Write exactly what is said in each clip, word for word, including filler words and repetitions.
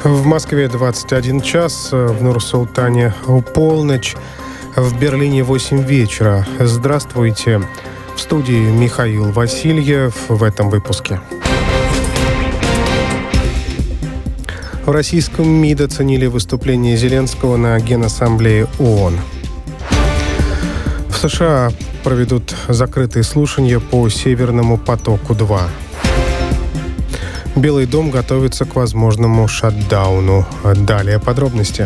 В Москве двадцать один час, в Нур-Султане полночь, в Берлине восемь вечера. Здравствуйте. В студии Михаил Васильев в этом выпуске. В российском МИД оценили выступление Зеленского на Генассамблее ООН. В США проведут закрытые слушания по Северному потоку-два. Белый дом готовится к возможному шатдауну. Далее подробности.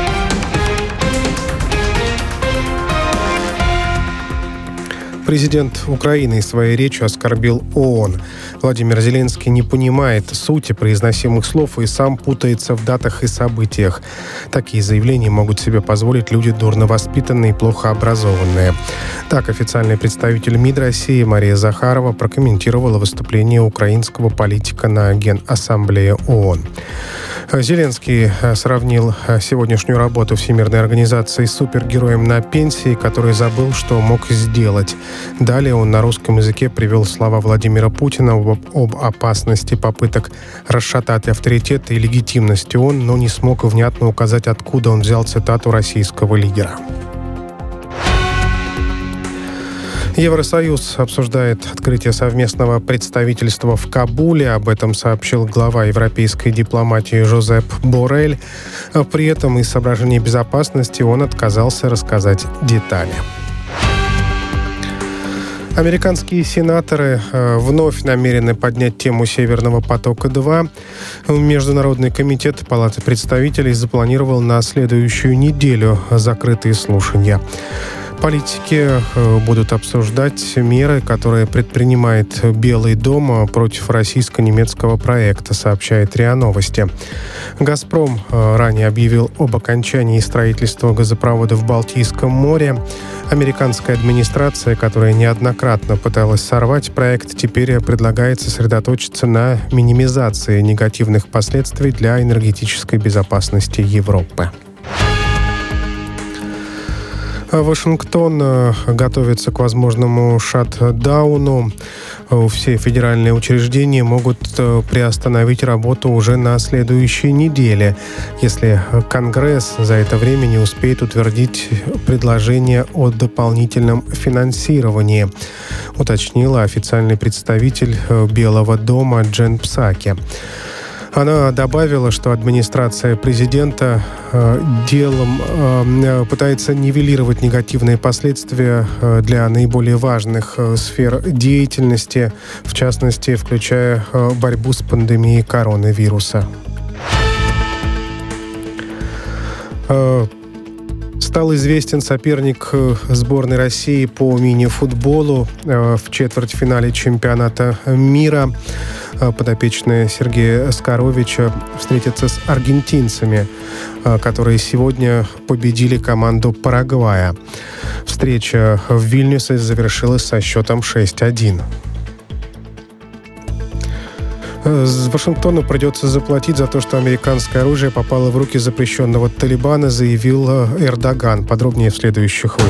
Президент Украины своей речью оскорбил ООН. Владимир Зеленский не понимает сути произносимых слов и сам путается в датах и событиях. Такие заявления могут себе позволить люди дурно воспитанные и плохо образованные. Так, официальный представитель МИД России Мария Захарова прокомментировала выступление украинского политика на Генассамблее ООН. Зеленский сравнил сегодняшнюю работу Всемирной организации с супергероем на пенсии, который забыл, что мог сделать. Далее он на русском языке привел слова Владимира Путина об, об опасности попыток расшатать авторитет и легитимность ООН, но не смог внятно указать, откуда он взял цитату российского лидера. Евросоюз обсуждает открытие совместного представительства в Кабуле. Об этом сообщил глава европейской дипломатии Жозеп Боррель. При этом из соображений безопасности он отказался рассказать детали. Американские сенаторы вновь намерены поднять тему Северного потока-два. Международный комитет Палаты представителей запланировал на следующую неделю закрытые слушания. Политики будут обсуждать меры, которые предпринимает Белый дом против российско-немецкого проекта, сообщает РИА Новости. «Газпром» ранее объявил об окончании строительства газопровода в Балтийском море. Американская администрация, которая неоднократно пыталась сорвать проект, теперь предлагает сосредоточиться на минимизации негативных последствий для энергетической безопасности Европы. Вашингтон готовится к возможному шатдауну. Все федеральные учреждения могут приостановить работу уже на следующей неделе, если Конгресс за это время не успеет утвердить предложение о дополнительном финансировании, уточнила официальный представитель Белого дома Джен Псаки. Она добавила, что администрация президента э, делом э, пытается нивелировать негативные последствия э, для наиболее важных э, сфер деятельности, в частности, включая э, борьбу с пандемией коронавируса. Э, Стал известен соперник сборной России по мини-футболу в четвертьфинале чемпионата мира. Подопечные Сергея Скоровича встретятся с аргентинцами, которые сегодня победили команду Парагвая. Встреча в Вильнюсе завершилась со счетом шесть один. Вашингтону придется заплатить за то, что американское оружие попало в руки запрещенного Талибана, заявил Эрдоган. Подробнее в следующих выпусках.